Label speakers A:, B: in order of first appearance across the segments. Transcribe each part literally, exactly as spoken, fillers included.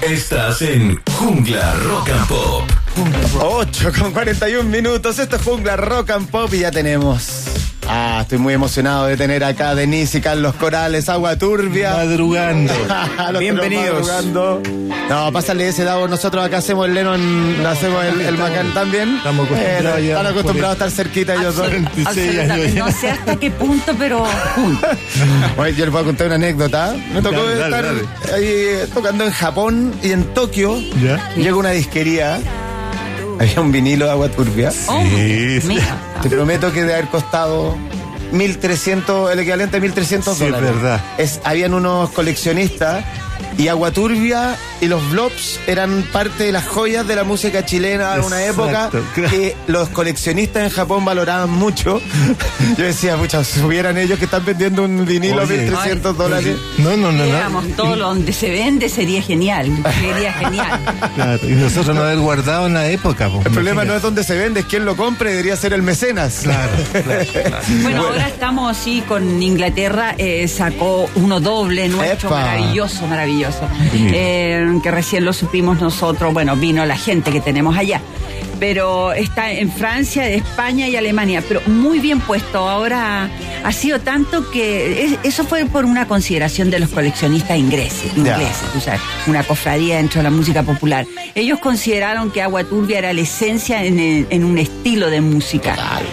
A: Estás en Jungla Rock and Pop.
B: ocho con cuarenta y un minutos. Esto es Jungla Rock and Pop y ya tenemos. Ah, estoy muy emocionado de tener acá a Denise y Carlos Corales, Agua Turbia.
C: Madrugando.
B: Bienvenidos. Madrugando. No, pásale ese Davo. Nosotros acá hacemos el Lennon, hacemos el, el Macán también.
C: Estamos acostumbrados.
B: Eh, están acostumbrados a estar cerquita ellos dos.
D: No sé hasta qué punto, pero juntos.
B: Bueno, yo les voy a contar una anécdota. Me tocó
C: Dale,
B: estar
C: dale, dale.
B: ahí tocando en Japón y en Tokio.
C: ¿Ya?
B: Llego a una disquería. Había un vinilo de Agua Turbia.
D: Oh,
C: Sí, sí.
D: mira.
B: Te prometo que debe haber costado mil trescientos, el equivalente a mil trescientos
C: Sí, es
B: dólares.
C: verdad.
B: Es, habían unos coleccionistas y Agua Turbia y los Blobs eran parte de las joyas de la música chilena de una época
C: Exacto, claro.
B: que los coleccionistas en Japón valoraban mucho. Yo decía, pucha, si hubieran ellos que están vendiendo un vinilo a
C: Oye.
B: mil trescientos dólares.
C: No, no, no,
D: Digamos,
C: no.
D: todo lo donde se vende sería genial. Sería genial.
C: Claro, y nosotros no haber guardado en la época.
B: El problema no es dónde se vende, es quién lo compre, debería ser el mecenas.
C: Claro, claro, claro.
D: Bueno, ahora estamos así con Inglaterra, eh, sacó uno doble nuestro,
B: ¡Epa!
D: maravilloso, maravilloso. Eh, que recién lo supimos nosotros, bueno, vino la gente que tenemos allá. Pero está en Francia, España y Alemania, pero muy bien puesto. Ahora ha sido tanto que es- eso fue por una consideración de los coleccionistas ingleses, ingleses, tú sabes, una cofradía dentro de la música popular. Ellos consideraron que Agua Turbia era la esencia en, el- en un estilo de música.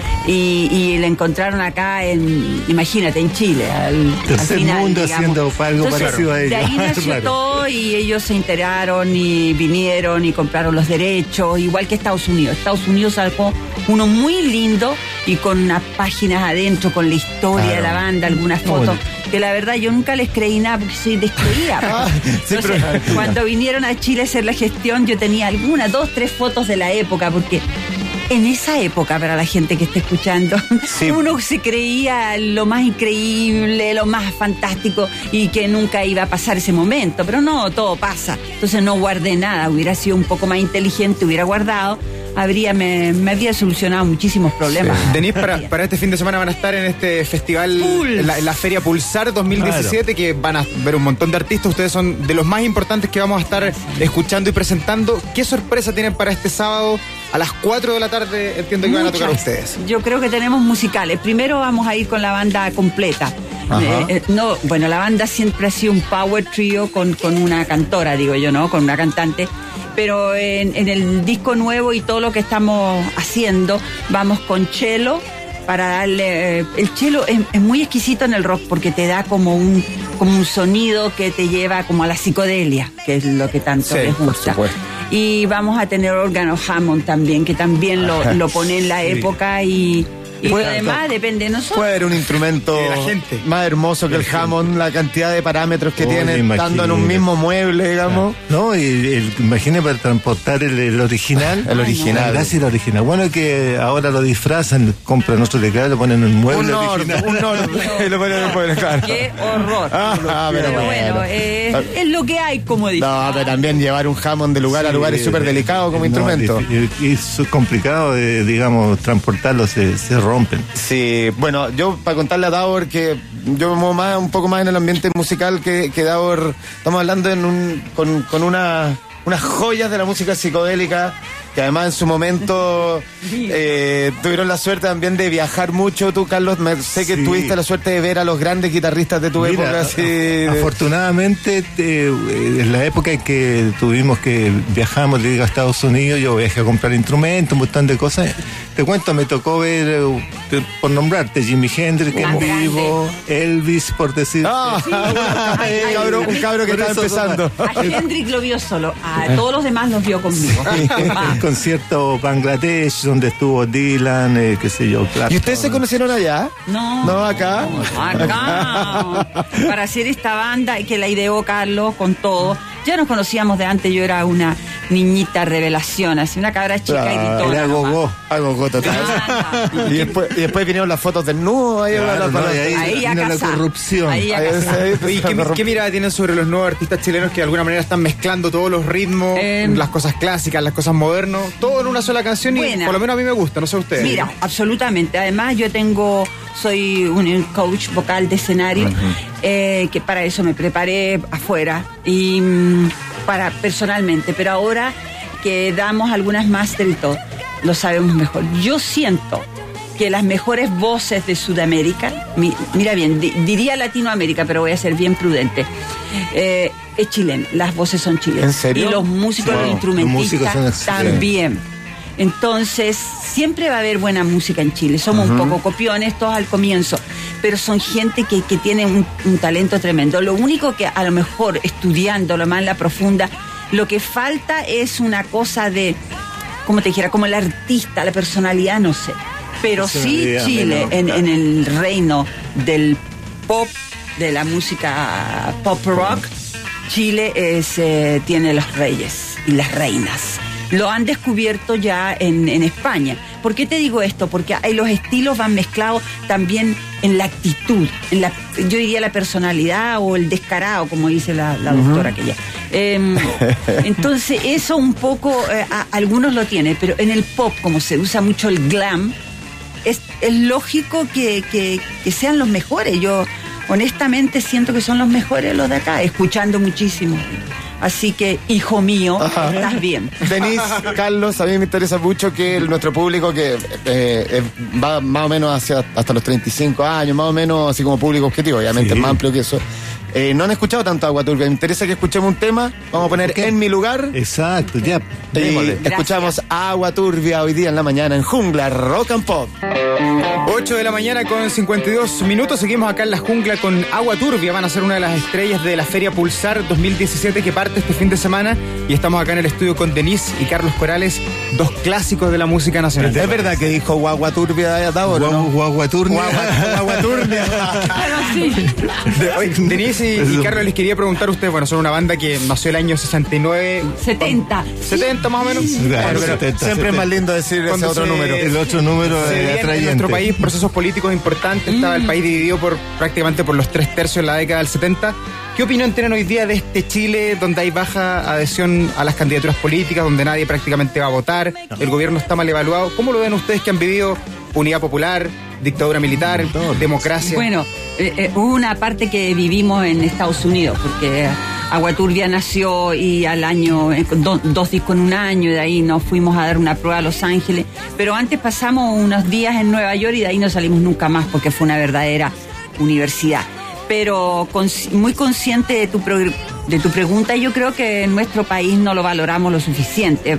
D: Y, y la encontraron acá en, imagínate, en Chile, al, al
C: Tercer
D: final,
C: mundo
D: digamos.
C: haciendo algo
D: Entonces,
C: parecido a ellos.
D: de ahí nació
C: Claro.
D: todo y ellos se enteraron y vinieron y compraron los derechos, igual que Estados Unidos. Estados Unidos sacó uno muy lindo y con unas páginas adentro, con la historia
B: Claro.
D: de la banda, algunas
C: Muy
D: fotos,
C: bonito.
D: que la verdad yo nunca les creí nada porque soy descreída.
B: Ah, sí,
D: Entonces,
B: pero-
D: cuando vinieron a Chile a hacer la gestión, yo tenía algunas, dos, tres fotos de la época, porque en esa época, para la gente que está escuchando,
B: Sí.
D: uno se creía lo más increíble, lo más fantástico y que nunca iba a pasar ese momento, pero no, todo pasa. Entonces no guardé nada, hubiera sido un poco más inteligente, hubiera guardado, habría me, me habría solucionado muchísimos problemas.
E: Denise, para, para este fin de semana van a estar en este festival,
D: Pulse.
E: en la, en la Feria Pulsar dos mil diecisiete, que van a ver un montón de artistas. Ustedes son de los más importantes que vamos a estar escuchando y presentando. ¿Qué sorpresa tienen para este sábado a las cuatro de la tarde? Entiendo que van a tocar
D: Muchas.
E: ustedes.
D: Yo creo que tenemos musicales. Primero vamos a ir con la banda completa.
B: Ajá.
D: Eh, eh, no, bueno, la banda siempre ha sido un power trio con, con una cantora, digo yo, ¿no? Con una cantante. Pero en, en el disco nuevo y todo lo que estamos haciendo, vamos con cello para darle... eh, el cello es, es muy exquisito en el rock porque te da como un, como un sonido que te lleva como a la psicodelia, que es lo que tanto
B: Sí,
D: les
B: por
D: gusta.
B: supuesto.
D: Y vamos a tener órgano Hammond también, que también lo, lo pone en la época y, y lo
B: Puede-
D: demás depende de nosotros.
B: Puede haber un instrumento
E: De la gente.
B: más hermoso que el Hammond, la cantidad de parámetros que
C: Oye,
B: tiene estando en un
C: imagínate.
B: mismo mueble, digamos.
C: No, y el, imagínate para transportar el, el original.
B: El original.
C: La gracia el original. Bueno, que ahora lo disfrazan, compran otro legado, lo ponen en un mueble
B: Un orto,
C: original.
B: un orto. Y lo ponen en el mueble, claro.
D: Qué horror.
B: Ah, pero
D: pero
B: bueno.
D: bueno, eh, es lo que hay, como dice.
B: No, pero también llevar un Hammond de lugar a
C: Sí,
B: lugar es súper
C: eh,
B: delicado como
C: no,
B: instrumento.
C: Y, y es complicado, de, digamos, transportarlo, se, se rompen.
B: Sí, bueno, yo para contarle a Davor que yo me muevo más, un poco más en el ambiente musical que, que Davor, estamos hablando en un, con, con una, unas joyas de la música psicodélica que además en su momento eh, tuvieron la suerte también de viajar mucho. Tú, Carlos, me, sé que
C: Sí.
B: tuviste la suerte de ver a los grandes guitarristas de tu
C: Mira,
B: época. Así, de-
C: afortunadamente, eh, en la época en que tuvimos que viajamos digo, a Estados Unidos, yo viajé a comprar instrumentos, un montón de cosas. Te cuento, me tocó ver, eh, te- por nombrarte, Jimi Hendrix en
D: Un grande.
C: vivo, Elvis, por decir.
B: Ah, un cabro, un cabro que
C: Por
B: estaba
C: eso,
B: empezando.
D: A Hendrix lo vio solo, a todos los demás los vio conmigo. Ah,
C: El concierto Bangladesh, donde estuvo Dylan, eh, qué sé yo, Clapton.
B: ¿Y ustedes se conocieron allá?
D: No.
B: No, acá.
D: Acá, para hacer esta banda que la ideó Carlos con todo. Ya nos conocíamos de antes, yo era una niñita revelación, así una cabra chica
B: Ah,
D: y gritona.
C: Era
D: nomás.
C: gogó.
B: Algo goto total.
D: Ah,
B: Y después, y después vinieron las fotos del nudo ahí.
C: Claro,
B: la- la-
C: no,
B: la-
C: y ahí-
D: Ahí ya
C: vino la
D: casá.
C: corrupción.
D: Ahí ya
B: Ahí
D: casá.
B: se-
E: Oye, ¿qué, qué mirada tienen sobre los nuevos artistas chilenos que de alguna manera están mezclando todos los ritmos,
D: Eh,
E: las cosas clásicas, las cosas modernas, todo en una sola canción? Y
D: Buena.
E: por lo menos a mí me gusta, no sé ustedes.
D: Mira, absolutamente. Además, yo tengo, soy un coach vocal de escenario, eh, que para eso me preparé afuera. Y mm, para personalmente, pero ahora que damos algunas máster y todo, lo sabemos mejor. Yo siento que las mejores voces de Sudamérica, mi, mira bien, di, diría Latinoamérica, pero voy a ser bien prudente, eh, es chileno, las voces son chilenas.
B: ¿En serio?
D: Y los músicos,
B: Wow.
D: los instrumentistas
C: Los músicos son
D: también. Entonces, siempre va a haber buena música en Chile. Somos uh-huh. un poco copiones todos al comienzo, pero son gente que, que tiene un, un talento tremendo. Lo único que a lo mejor, estudiándolo más en la profunda, lo que falta es una cosa de, como te dijera, como el artista, la personalidad, no sé. Pero sí Chile, en, en el reino del pop, de la música pop rock, Chile es, eh, tiene los reyes y las reinas. Lo han descubierto ya en, en España. ¿Por qué te digo esto? Porque hay, los estilos van mezclados también en la actitud, en la, yo diría la personalidad o el descarado, como dice la, la uh-huh. doctora aquella. Eh, entonces eso un poco, eh, a, algunos lo tienen, pero en el pop, como se usa mucho el glam, es, es lógico que, que, que sean los mejores. Yo honestamente siento que son los mejores los de acá, escuchando muchísimo. Así que, hijo mío, ajá. estás bien.
B: Denise, Carlos, a mí me interesa mucho que el, nuestro público, que eh, eh, va más o menos hacia hasta los treinta y cinco años, más o menos así como público objetivo, obviamente sí. es más amplio que eso. Eh, no han escuchado tanto Agua Turbia. Me interesa que escuchemos un tema. Vamos a poner En mi lugar.
C: Exacto, ya.
B: Y escuchamos Agua Turbia hoy día en la mañana en Jungla Rock and Pop.
E: ocho de la mañana con cincuenta y dos minutos. Seguimos acá en la jungla con Agua Turbia. Van a ser una de las estrellas de la Feria Pulsar dos mil diecisiete que parte este fin de semana. Y estamos acá en el estudio con Denise y Carlos Corales, dos clásicos de la música nacional.
B: ¿Es verdad que dijo Guagua Turbia Davor?
C: Guagua Turbia.
B: Guagua Turbia.
D: Pero sí.
E: Denise y, y Carlos, les quería preguntar a ustedes, bueno, son una banda que nació el año sesenta y nueve.
D: setenta.
E: setenta más o menos.
C: Sí, claro,
B: pero
C: setenta,
B: siempre
C: setenta.
B: Es más lindo decir ese otro
E: se,
B: número.
C: El otro número
E: se
C: es atrayente.
E: En nuestro país procesos políticos importantes, mm. estaba el país dividido por prácticamente por los tres tercios en la década del setenta. ¿Qué opinión tienen hoy día de este Chile donde hay baja adhesión a las candidaturas políticas, donde nadie prácticamente va a votar, no. el gobierno está mal evaluado? ¿Cómo lo ven ustedes que han vivido unidad popular, dictadura militar, no. democracia?
D: Bueno, eh, eh, hubo una parte que vivimos en Estados Unidos, porque Agua Turbia nació y al año, eh, do, dos discos en un año, y de ahí nos fuimos a dar una prueba a Los Ángeles, pero antes pasamos unos días en Nueva York y de ahí no salimos nunca más porque fue una verdadera universidad. Pero con, muy consciente de tu, pro, de tu pregunta, yo creo que en nuestro país no lo valoramos lo suficiente.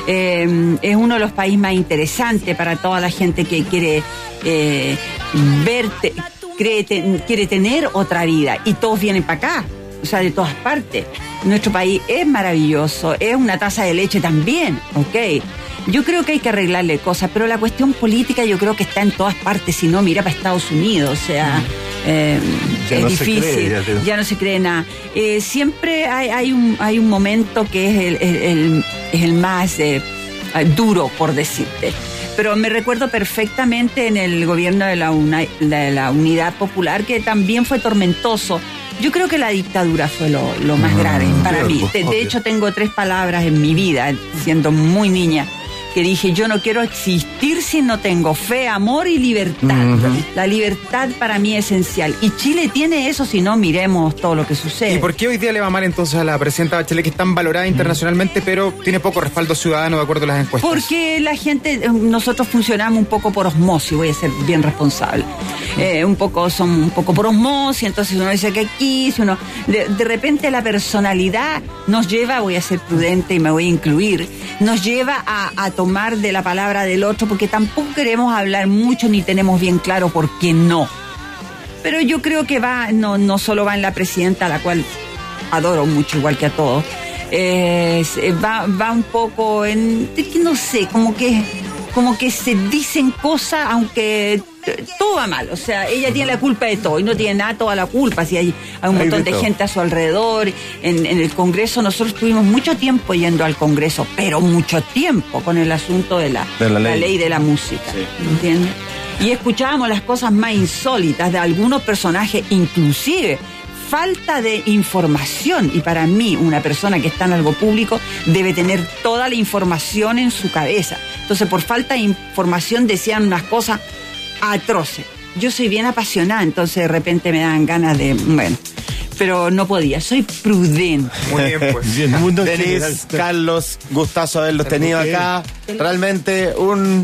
D: Eh, es uno de los países más interesantes para toda la gente que quiere eh, verte, cree, te, quiere tener otra vida, y todos vienen para acá, o sea, de todas partes. Nuestro país es maravilloso, es una taza de leche también, ¿ok? Yo creo que hay que arreglarle cosas, pero la cuestión política yo creo que está en todas partes. Si no, mira para Estados Unidos, o sea, eh, es no difícil, cree, ya, te... ya no se cree nada. Eh, siempre hay, hay, un, hay un momento que es el, el, el, es el más eh, duro, por decirte. Pero me recuerdo perfectamente en el gobierno de la, una, de la Unidad Popular, que también fue tormentoso. Yo creo que la dictadura fue lo, lo más grave para mí. De, de hecho, tengo tres palabras en mi vida, siendo muy niña, que dije, yo no quiero existir si no tengo fe, amor y libertad. Uh-huh. La libertad para mí es esencial. Y Chile tiene eso, si no, miremos todo lo que sucede.
E: ¿Y por qué hoy día le va mal entonces a la presidenta Bachelet, que es tan valorada internacionalmente, pero tiene poco respaldo ciudadano de acuerdo a las encuestas?
D: Porque la gente, nosotros funcionamos un poco por osmosis, voy a ser bien responsable. Eh, un poco, son un poco por osmosis, entonces uno dice que aquí, si uno, de, de repente la personalidad nos lleva, voy a ser prudente y me voy a incluir, nos lleva a, a tomar de la palabra del otro, porque tampoco queremos hablar mucho ni tenemos bien claro por qué no. Pero yo creo que va, no, no solo va en la presidenta, a la cual adoro mucho, igual que a todos, eh, va, va un poco en, no sé, como que, como que se dicen cosas, aunque todo va mal, o sea, ella tiene la culpa de todo y no tiene nada, toda la culpa, si hay, hay un montón de gente a su alrededor. En, en el Congreso, nosotros tuvimos mucho tiempo yendo al Congreso, pero mucho tiempo con el asunto de la, de la, ley. la ley de la música, sí. ¿Entiendes? Y escuchábamos las cosas más insólitas de algunos personajes, inclusive falta de información, y para mí una persona que está en algo público debe tener toda la información en su cabeza. Entonces, por falta de información decían unas cosas atroces. Yo soy bien apasionada, entonces de repente me dan ganas de, bueno, pero no podía, soy prudente.
E: Muy bien, pues.
C: Bien, el mundo en
B: Denis,
C: general.
B: Carlos, gustazo haberlos tenido
C: Ok.
B: acá. Realmente un,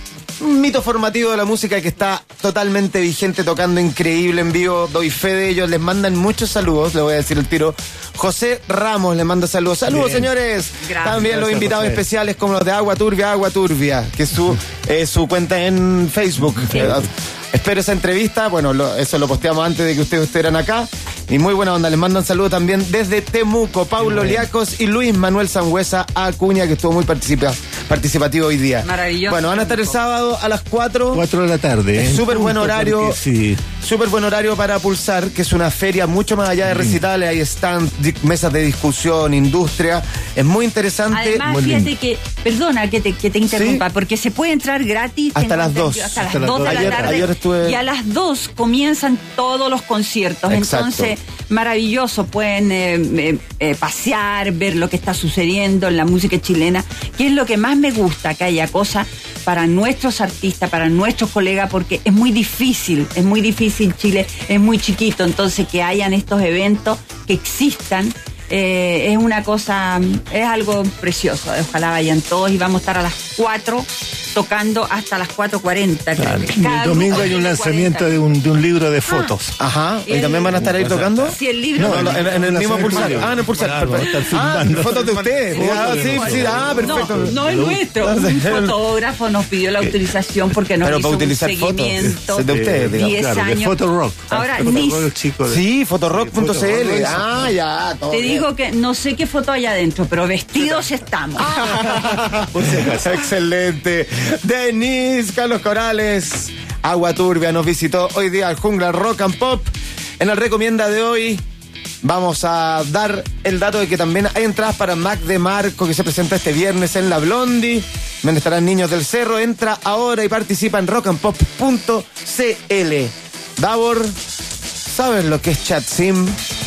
B: un mito formativo de la música que está totalmente vigente, tocando increíble en vivo. Doy fe de ellos. Les mandan muchos saludos, le voy a decir el tiro. José Ramos les manda saludos. Saludos,
C: Bien.
B: señores.
D: Gracias.
B: También los
C: Gracias,
B: invitados
C: José.
B: especiales como los de Agua Turbia, Agua Turbia, que es su, eh, su cuenta en Facebook.
D: Sí.
B: Eh, espero esa entrevista. Bueno, lo- eso lo posteamos antes de que ustedes estuvieran acá. Y muy buena onda. Les mandan saludos también desde Temuco, Paulo Liacos y Luis Manuel Sangüesa Acuña, que estuvo muy participa- participativo hoy día.
D: Maravilloso.
B: Bueno, van a estar el sábado a las cuatro.
C: Cuatro de la tarde.
B: Es
C: en
B: súper buen
C: punto,
B: horario.
C: porque Sí.
B: Súper buen horario para Pulsar, que es una feria mucho más allá de recitales. Hay stands, di- mesas de discusión, industria. Es muy interesante.
D: Además,
C: muy
D: fíjate
C: lindo.
D: que, perdona que te, que te interrumpa, porque se puede entrar gratis.
B: Hasta
D: tengo
B: las
D: entendido,
B: dos.
D: Hasta las
C: Hasta las
D: dos de
C: dos.
D: la
B: Ayer-
D: tarde.
B: ayer estuve-
D: Y a las dos comienzan todos los conciertos.
B: Exacto.
D: Entonces, maravilloso. Pueden eh, eh, eh, pasear, ver lo que está sucediendo en la música chilena, que es lo que más me gusta, que haya cosas para nuestros artistas, para nuestros colegas, porque es muy difícil, es muy difícil. Chile es muy chiquito, entonces que hayan estos eventos, que existan. Eh, es una cosa, es algo precioso. Ojalá vayan todos y vamos a estar a las cuatro tocando hasta las cuatro cuarenta.
C: Claro.
D: Creo que
C: Y
D: cada
C: el domingo
D: grupo
C: hay un
D: tiene
C: lanzamiento
D: cuarenta.
C: de un, de un libro de fotos.
B: Ajá. ¿Y
D: El-
B: también van a estar ahí tocando?
D: Sí, el libro.
B: No, no, en, en el
C: Una
B: mismo
C: serie
B: Pulsar.
C: de
B: Ah, en el Pulsar.
C: Claro,
B: perfecto.
C: están
B: Ah,
C: filmando.
B: fotos de ustedes.
C: Fotos
B: Ah,
C: de
B: sí,
C: nosotros.
B: sí, ah, perfecto.
D: No, no es nuestro. Un fotógrafo nos pidió la autorización porque nos
B: Pero
D: hizo
B: para
D: un
B: utilizar fotos
D: seguimiento.
B: de ustedes, digamos.
D: diez
C: Claro, de
D: años.
C: Photorock.
D: Ahora,
C: Photorock,
D: ni-
C: el chico de-
B: Sí, fotorock punto c l.
C: Photorock,
B: Ah, ya. todo
D: Te
B: bien.
D: digo que no sé qué foto hay adentro, pero vestidos estamos.
C: Por si acaso.
B: Excelente. Denis, Carlos Corales, Agua Turbia nos visitó hoy día al Jungla Rock and Pop. En el Recomienda de hoy vamos a dar el dato de que también hay entradas para Mac de Marco, que se presenta este viernes en La Blondie, donde estarán Niños del Cerro. Entra ahora y participa en rock and pop punto c l. Davor, ¿sabes lo que es ChatSIM?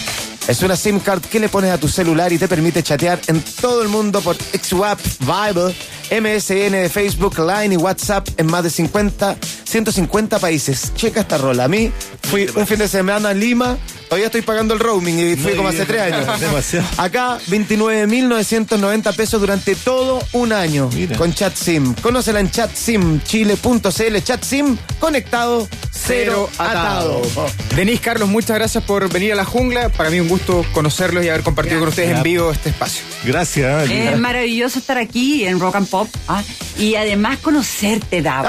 B: Es una SIM card que le pones a tu celular y te permite chatear en todo el mundo por WhatsApp, Viber, M S N de Facebook, Line y WhatsApp en más de cincuenta, ciento cincuenta países. Checa esta rola. A mí fui un fin de semana a Lima, todavía estoy pagando el roaming y fui
C: Muy
B: como hace
C: bien.
B: tres años.
C: Demasiado.
B: Acá, veintinueve mil novecientos noventa pesos durante todo un año.
C: Mira.
B: Con ChatSIM. Conócela en chatsim chile punto c l. ChatSIM, conectado, cero atado.
E: Denis, Carlos, muchas gracias por venir a la jungla. Para mí un gusto conocerlos y haber compartido con ustedes en vivo este espacio.
C: Gracias.
D: Es maravilloso estar aquí en Rock and Pop, ah, y además conocerte, Davo.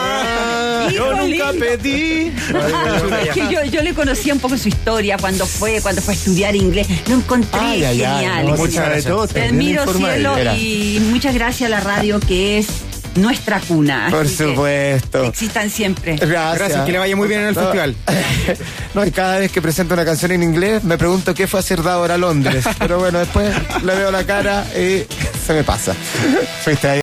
B: Ah,
D: Hijo
B: yo nunca
D: lindo.
B: pedí.
D: Es que yo, yo le conocía un poco su historia cuando fue, cuando fue a estudiar inglés. Lo encontré
B: Ay, ay, ay,
D: genial.
B: no,
D: genial.
B: muchas gracias.
C: de todo,
D: Te
C: también
D: admiro,
C: informal.
D: cielo,
B: Era.
D: y muchas gracias a la radio, que es nuestra cuna.
B: Por
D: Así que
B: supuesto.
D: existan siempre.
B: Gracias.
E: Gracias, que le vaya muy bien en el
B: No.
E: festival.
B: No, y cada vez que presento una canción en inglés me pregunto qué fue hacer Davor a Londres. Pero bueno, después le veo la cara y se me pasa. Fuiste ahí.